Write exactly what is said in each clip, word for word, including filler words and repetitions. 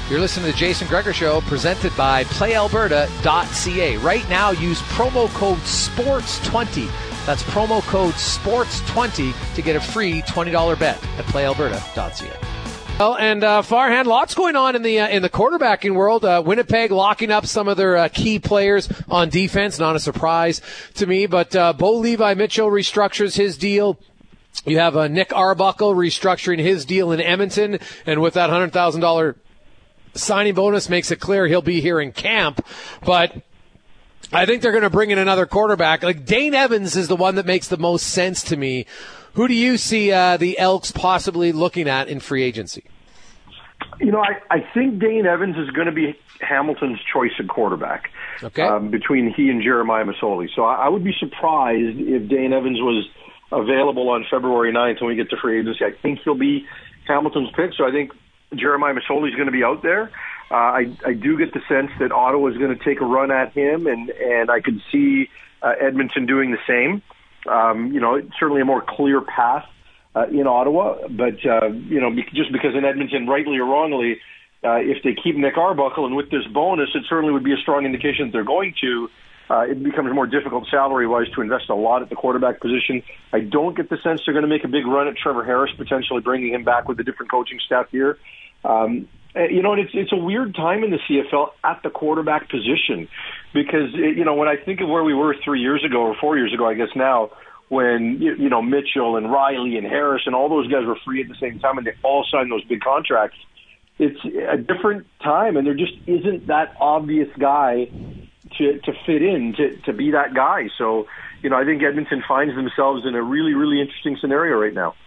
You're listening to the Jason Gregor Show, presented by play alberta dot c a. Right now, use promo code sports twenty. That's promo code sports twenty to get a free twenty dollars bet at play alberta dot c a. Well, and uh, Farhan, lots going on in the uh, in the quarterbacking world. Uh, Winnipeg locking up some of their uh, key players on defense. Not a surprise to me, but uh, Bo Levi Mitchell restructures his deal. You have uh, Nick Arbuckle restructuring his deal in Edmonton, and with that one hundred thousand dollars signing bonus, makes it clear he'll be here in camp. But I think they're going to bring in another quarterback. Like Dane Evans is the one that makes the most sense to me. Who do you see uh, the Elks possibly looking at in free agency? You know, I, I think Dane Evans is going to be Hamilton's choice at quarterback. Okay. Um, between he and Jeremiah Masoli. So I, I would be surprised if Dane Evans was available on February ninth when we get to free agency. I think he'll be Hamilton's pick. So I think Jeremiah Masoli is going to be out there. Uh, I, I do get the sense that Ottawa is going to take a run at him, and, and I could see uh, Edmonton doing the same. Um, you know, certainly a more clear path uh, in Ottawa, but, uh, you know, just because in Edmonton, rightly or wrongly, uh, if they keep Nick Arbuckle, and with this bonus, it certainly would be a strong indication that they're going to. Uh, it becomes more difficult salary-wise to invest a lot at the quarterback position. I don't get the sense they're going to make a big run at Trevor Harris, potentially bringing him back with a different coaching staff here. Um, you know, and it's it's a weird time in the C F L at the quarterback position because, it, you know, when I think of where we were three years ago or four years ago, I guess now, when, you, you know, Mitchell and Riley and Harris and all those guys were free at the same time and they all signed those big contracts, it's a different time, and there just isn't that obvious guy to to fit in, to, to be that guy. So, you know, I think Edmonton finds themselves in a really, really interesting scenario right now.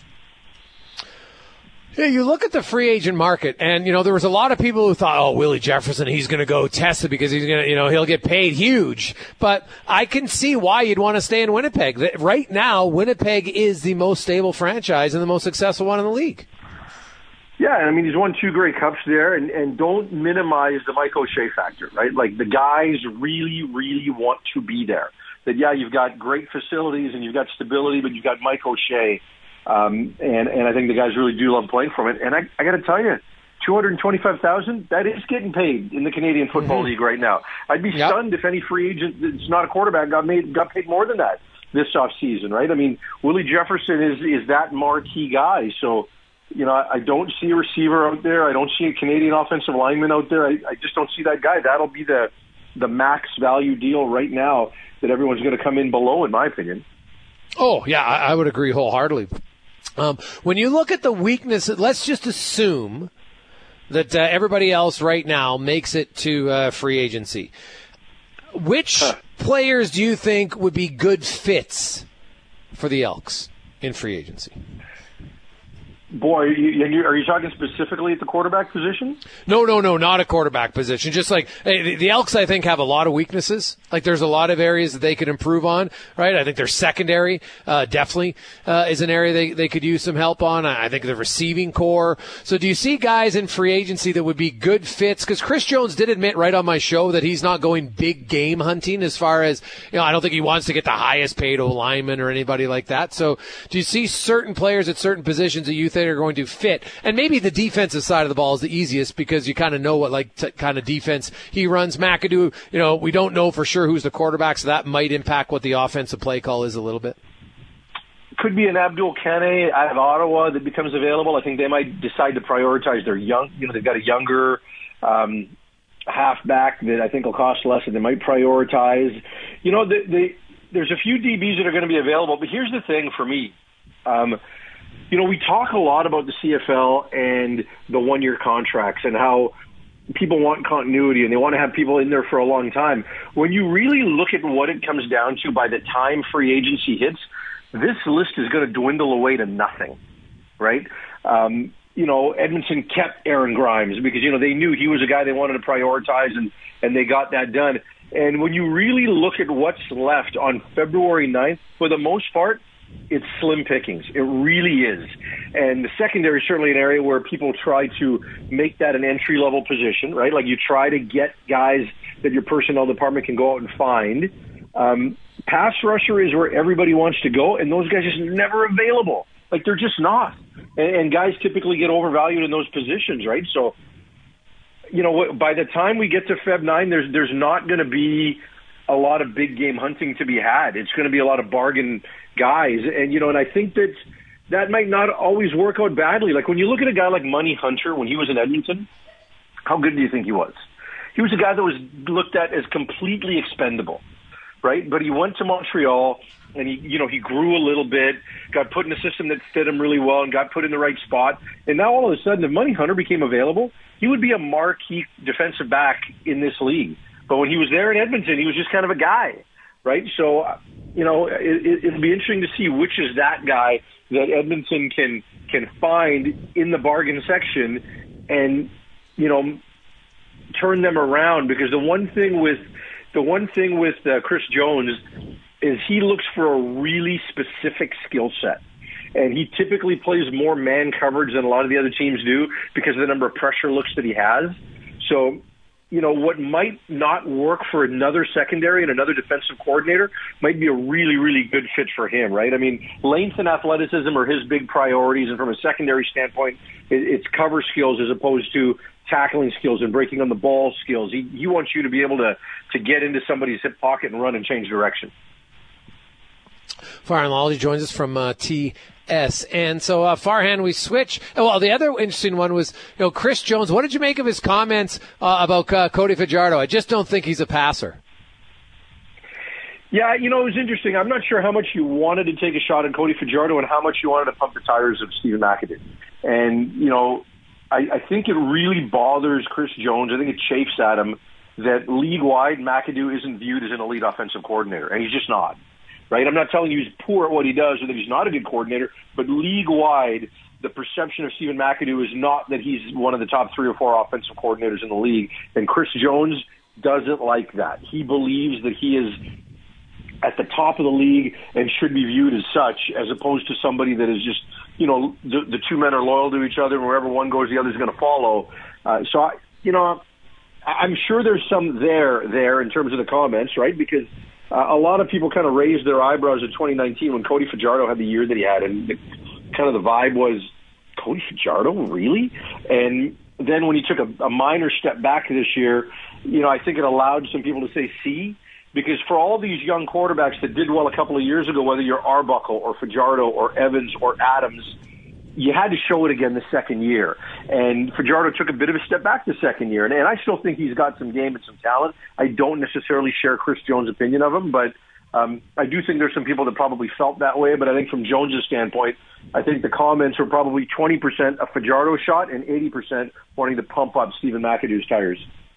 Yeah, you look at the free agent market, and, you know, there was a lot of people who thought, oh, Willie Jefferson, he's going to go test it because he's going to, you know, he'll get paid huge. But I can see why you'd want to stay in Winnipeg. Right now, Winnipeg is the most stable franchise and the most successful one in the league. Yeah, I mean, he's won two Grey Cups there, and, and don't minimize the Mike O'Shea factor, right? Like, the guys really, really want to be there. That, yeah, you've got great facilities and you've got stability, but you've got Mike O'Shea. Um, and, and I think the guys really do love playing from it. And I, I got to tell you, two hundred twenty-five thousand dollars, that is getting paid in the Canadian Football mm-hmm. League right now. I'd be yep. stunned if any free agent that's not a quarterback got made got paid more than that this offseason, right? I mean, Willie Jefferson is, is that marquee guy. So, you know, I, I don't see a receiver out there. I don't see a Canadian offensive lineman out there. I, I just don't see that guy. That'll be the, the max value deal right now that everyone's going to come in below, in my opinion. Oh, yeah, I, I would agree wholeheartedly. Um, when you look at the weakness, let's just assume that uh, everybody else right now makes it to uh, free agency. Which huh. players do you think would be good fits for the Elks in free agency? Boy, you, you, are you talking specifically at the quarterback position? No, no, no, not a quarterback position. Just like hey, the, the Elks, I think, have a lot of weaknesses. Like there's a lot of areas that they could improve on, right? I think their secondary uh, definitely uh, is an area they, they could use some help on. I think the receiving core. So do you see guys in free agency that would be good fits? Because Chris Jones did admit right on my show that he's not going big game hunting as far as, you know, I don't think he wants to get the highest paid O-lineman or anybody like that. So do you see certain players at certain positions that you think are going to fit? And maybe the defensive side of the ball is the easiest because you kind of know what like t- kind of defense he runs. McAdoo, you know, we don't know for sure who's the quarterback, so that might impact what the offensive play call is a little bit. Could be an Abdul Kane out of Ottawa that becomes available. I think they might decide to prioritize their young, you know, they've got a younger um, halfback that I think will cost less, and they might prioritize. You know, they, they, there's a few D Bs that are going to be available, but here's the thing for me. Um, You know, we talk a lot about the C F L and the one-year contracts and how people want continuity and they want to have people in there for a long time. When you really look at what it comes down to by the time free agency hits, this list is going to dwindle away to nothing, right? Um, you know, Edmonton kept Aaron Grimes because, you know, they knew he was a guy they wanted to prioritize, and, and they got that done. And when you really look at what's left on February ninth, for the most part, it's slim pickings. It really is. And the secondary is certainly an area where people try to make that an entry-level position, right? Like you try to get guys that your personnel department can go out and find. Um, pass rusher is where everybody wants to go, and those guys are just never available. Like they're just not. And, and guys typically get overvalued in those positions, right? So you know, by the time we get to February ninth, there's there's not going to be a lot of big game hunting to be had. It's going to be a lot of bargain guys, and you know, and I think that that might not always work out badly. Like when you look at a guy like Money Hunter when he was in Edmonton, how good do you think he was? He was a guy that was looked at as completely expendable, right? But he went to Montreal, and he, you know, he grew a little bit, got put in a system that fit him really well, and got put in the right spot. And now all of a sudden, if Money Hunter became available, he would be a marquee defensive back in this league. But when he was there in Edmonton, he was just kind of a guy, right? So, you know, it, it'll be interesting to see which is that guy that Edmonton can can find in the bargain section, and you know, turn them around. Because the one thing with the one thing with uh, Chris Jones is he looks for a really specific skill set. And he typically plays more man coverage than a lot of the other teams do because of the number of pressure looks that he has. So, you know, what might not work for another secondary and another defensive coordinator might be a really, really good fit for him, right? I mean, length and athleticism are his big priorities, and from a secondary standpoint, it's cover skills as opposed to tackling skills and breaking on the ball skills. He, he wants you to be able to, to get into somebody's hip pocket and run and change direction. Farhan Lalji joins us from uh, T S. And so, uh, Farhan, we switch. Well, the other interesting one was, you know, Chris Jones. What did you make of his comments uh, about uh, Cody Fajardo? I just don't think he's a passer. Yeah, you know, it was interesting. I'm not sure how much you wanted to take a shot at Cody Fajardo and how much you wanted to pump the tires of Stephen McAdoo. And, you know, I, I think it really bothers Chris Jones. I think it chafes at him that league-wide McAdoo isn't viewed as an elite offensive coordinator, and he's just not. Right? I'm not telling you he's poor at what he does or that he's not a good coordinator, but league-wide, the perception of Stephen McAdoo is not that he's one of the top three or four offensive coordinators in the league. And Chris Jones doesn't like that. He believes that he is at the top of the league and should be viewed as such, as opposed to somebody that is just, you know, the, the two men are loyal to each other, and wherever one goes, the other's going to follow. Uh, so, I, you know, I'm sure there's some there there in terms of the comments, right? Because Uh, a lot of people kind of raised their eyebrows in twenty nineteen when Cody Fajardo had the year that he had, and the, kind of the vibe was, Cody Fajardo, really? And then when he took a, a minor step back this year, you know, I think it allowed some people to say, see, because for all these young quarterbacks that did well a couple of years ago, whether you're Arbuckle or Fajardo or Evans or Adams, you had to show it again the second year. And Fajardo took a bit of a step back the second year. And, and I still think he's got some game and some talent. I don't necessarily share Chris Jones' opinion of him, but um, I do think there's some people that probably felt that way. But I think from Jones' standpoint, I think the comments were probably twenty percent a Fajardo shot and eighty percent wanting to pump up Stephen McAdoo's tires.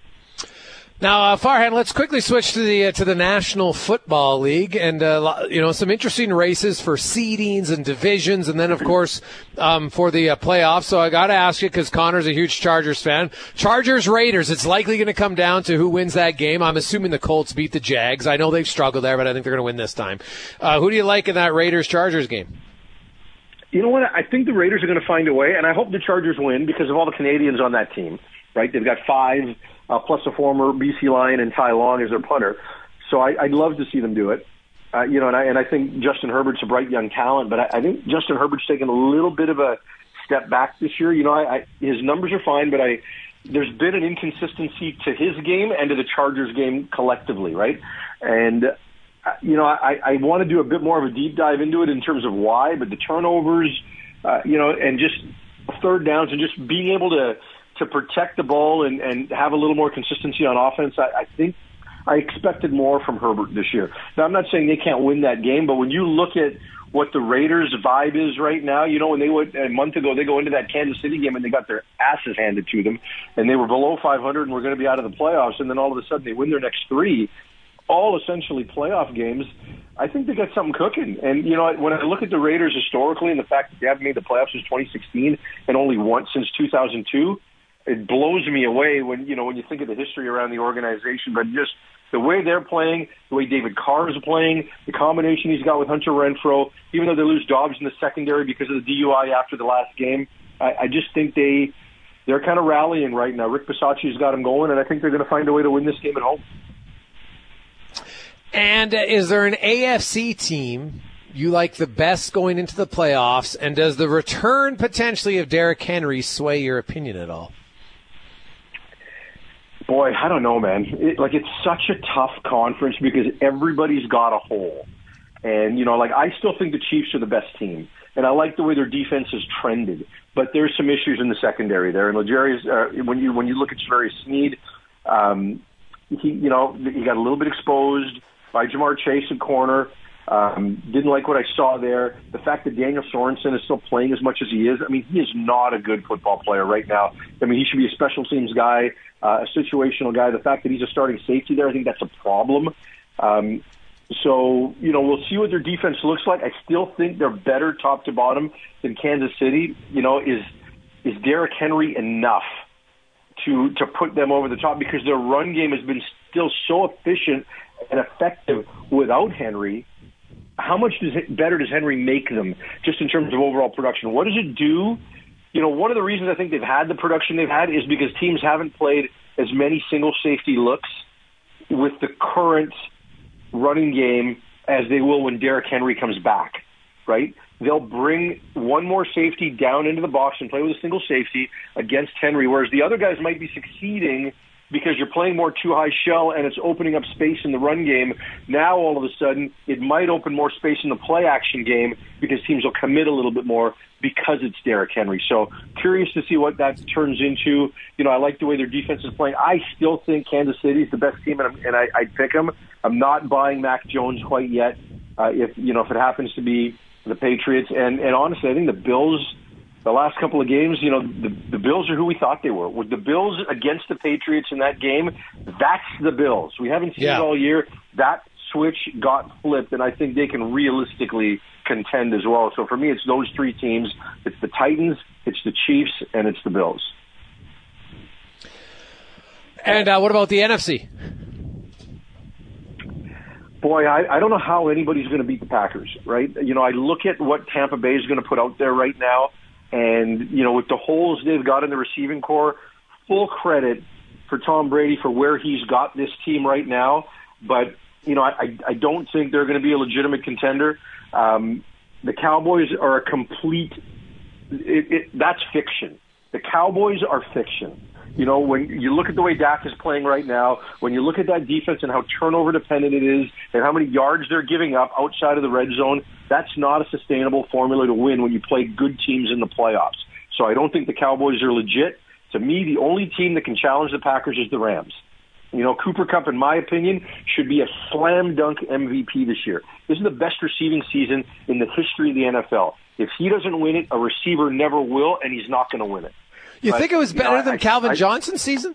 Now, uh, Farhan, let's quickly switch to the uh, to the National Football League, and uh, you know, some interesting races for seedings and divisions, and then of course um, for the uh, playoffs. So I got to ask you, because Connor's a huge Chargers fan. Chargers Raiders. It's likely going to come down to who wins that game. I'm assuming the Colts beat the Jags. I know they've struggled there, but I think they're going to win this time. Uh, who do you like in that Raiders Chargers game? You know what? I think the Raiders are going to find a way, and I hope the Chargers win because of all the Canadians on that team. Right? They've got five. Uh, plus a former B C Lion and Ty Long as their punter. So I, I'd love to see them do it. Uh, you know, and I, and I think Justin Herbert's a bright young talent, but I, I think Justin Herbert's taken a little bit of a step back this year. You know, I, I, his numbers are fine, but I there's been an inconsistency to his game and to the Chargers game collectively, right? And, uh, you know, I, I want to do a bit more of a deep dive into it in terms of why, but the turnovers, uh, you know, and just third downs and just being able to to protect the ball and, and have a little more consistency on offense, I, I think I expected more from Herbert this year. Now, I'm not saying they can't win that game, but when you look at what the Raiders' vibe is right now, you know, when they went a month ago, they go into that Kansas City game and they got their asses handed to them, and they were below five hundred and were going to be out of the playoffs, and then all of a sudden they win their next three, all essentially playoff games. I think they got something cooking. And, you know, when I look at the Raiders historically and the fact that they haven't made the playoffs since twenty sixteen and only once since two thousand two, it blows me away when, you know, when you think of the history around the organization, but just the way they're playing, the way David Carr is playing, the combination he's got with Hunter Renfrow, even though they lose Dobbs in the secondary because of the D U I after the last game, I, I just think they, they're kind of rallying right now. Rick Bisaccia's got them going, and I think they're going to find a way to win this game at home. And uh, is there an A F C team you like the best going into the playoffs, and does the return potentially of Derrick Henry sway your opinion at all? Boy, I don't know, man. It, like, it's such a tough conference because everybody's got a hole. And, you know, like, I still think the Chiefs are the best team. And I like the way their defense has trended. But there's some issues in the secondary there. And L'Jarius, uh, when you when you look at Javarius Sneed, um, he, you know, he got a little bit exposed by Jamar Chase at corner. Um, didn't like what I saw there. The fact that Daniel Sorensen is still playing as much as he is, I mean, he is not a good football player right now. I mean, he should be a special teams guy, uh, a situational guy. The fact that he's a starting safety there, I think that's a problem. Um, so, you know, we'll see what their defense looks like. I still think they're better top to bottom than Kansas City. You know, is is Derrick Henry enough to to put them over the top? Because their run game has been still so efficient and effective without Henry. How much does it, better does Henry make them just in terms of overall production? What does it do? You know, one of the reasons I think they've had the production they've had is because teams haven't played as many single safety looks with the current running game as they will when Derrick Henry comes back, right? They'll bring one more safety down into the box and play with a single safety against Henry, whereas the other guys might be succeeding because you're playing more two-high shell and it's opening up space in the run game. Now, all of a sudden, it might open more space in the play-action game because teams will commit a little bit more because it's Derrick Henry. So curious to see what that turns into. You know, I like the way their defense is playing. I still think Kansas City is the best team, and, and I, I'd pick them. I'm not buying Mac Jones quite yet. Uh, if you know, if it happens to be the Patriots, and, and honestly, I think the Bills. The last couple of games, you know, the, the Bills are who we thought they were. With the Bills against the Patriots in that game, that's the Bills. We haven't seen yeah. it all year. That switch got flipped, and I think they can realistically contend as well. So for me, it's those three teams. It's the Titans, it's the Chiefs, and it's the Bills. And uh, what about the N F C? Boy, I, I don't know how anybody's going to beat the Packers, right? You know, I look at what Tampa Bay is going to put out there right now. And, you know, with the holes they've got in the receiving core, full credit for Tom Brady for where he's got this team right now. But, you know, I, I don't think they're going to be a legitimate contender. Um, the Cowboys are a complete it, it, – that's fiction. The Cowboys are fiction. You know, when you look at the way Dak is playing right now, when you look at that defense and how turnover dependent it is and how many yards they're giving up outside of the red zone, that's not a sustainable formula to win when you play good teams in the playoffs. So I don't think the Cowboys are legit. To me, the only team that can challenge the Packers is the Rams. You know, Cooper Kupp, in my opinion, should be a slam dunk M V P this year. This is the best receiving season in the history of the N F L. If he doesn't win it, a receiver never will, and he's not going to win it. You but, think it was better you know, than I, Calvin I, Johnson's season?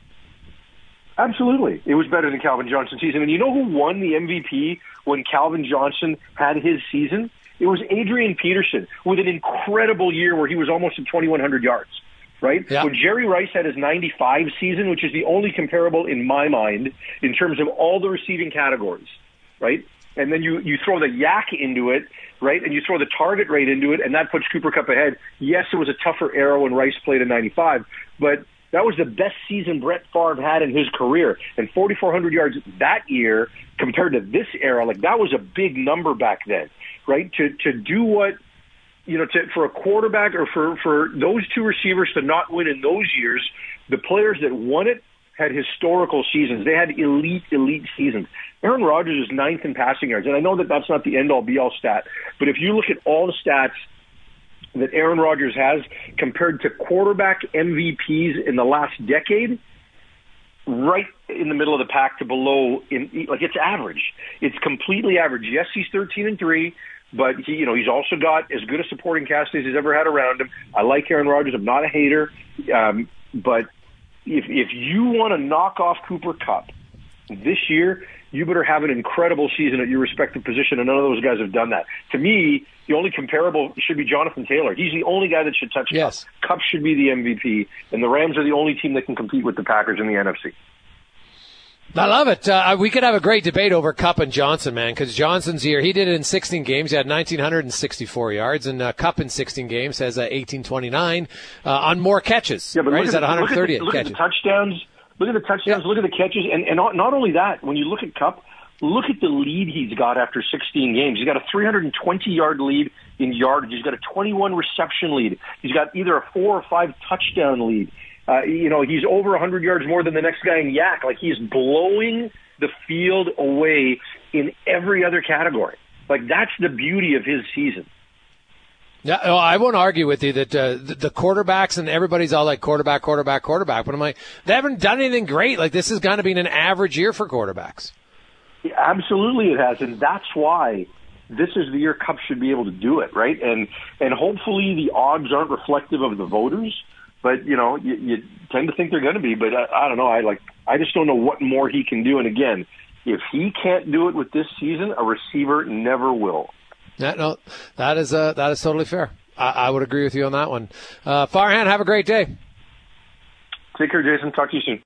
Absolutely. It was better than Calvin Johnson's season. And you know who won the M V P when Calvin Johnson had his season? It was Adrian Peterson with an incredible year where he was almost at twenty-one hundred yards, right? Yeah. When Jerry Rice had his ninety-five season, which is the only comparable in my mind in terms of all the receiving categories, right? And then you, you throw the yak into it, right? And you throw the target rate into it, and that puts Cooper Kupp ahead. Yes, it was a tougher era when Rice played in ninety-five, but that was the best season Brett Favre had in his career. And forty-four hundred yards that year compared to this era, like that was a big number back then, right? To to do what, you know, to, for a quarterback or for, for those two receivers to not win in those years, the players that won it had historical seasons. They had elite, elite seasons. Aaron Rodgers is ninth in passing yards, and I know that that's not the end-all, be-all stat, but if you look at all the stats that Aaron Rodgers has compared to quarterback M V Ps in the last decade, right in the middle of the pack to below, in, like it's average. It's completely average. Yes, he's thirteen and three, but he, you know, he's also got as good a supporting cast as he's ever had around him. I like Aaron Rodgers. I'm not a hater, um, but if if you want to knock off Cooper Kupp this year, you better have an incredible season at your respective position, and none of those guys have done that. To me, the only comparable should be Jonathan Taylor. He's the only guy that should touch yes. Kupp. Kupp should be the M V P, and the Rams are the only team that can compete with the Packers in the N F C. I love it. Uh, we could have a great debate over Kupp and Johnson, man, because Johnson's year, he did it in sixteen games. He had one thousand nine hundred sixty-four yards, and uh, Kupp in sixteen games has uh, eighteen twenty-nine uh, on more catches. Yeah, but right? look He's at at the, one hundred thirty look at the, catches. Look at the touchdowns. Look at the touchdowns. Yeah. Look at the catches. And, and not, not only that, when you look at Kupp, look at the lead he's got after sixteen games. He's got a three hundred twenty-yard lead in yardage. He's got a twenty-one reception lead. He's got either a four or five touchdown lead. Uh, you know, he's over one hundred yards more than the next guy in Yak. Like, he's blowing the field away in every other category. Like, that's the beauty of his season. Yeah, well, I won't argue with you that uh, the, the quarterbacks and everybody's all like quarterback, quarterback, quarterback. But I'm like, they haven't done anything great. Like, this is going to be an average year for quarterbacks. Yeah, absolutely it has, and that's why this is the year Cup should be able to do it, right? And and hopefully the odds aren't reflective of the voters, but you know you, you tend to think they're going to be. But I, I don't know. I like I just don't know what more he can do. And again, if he can't do it with this season, a receiver never will. Yeah, no, that is uh, that is totally fair. I, I would agree with you on that one. Uh, Farhan, have a great day. Take care, Jason. Talk to you soon.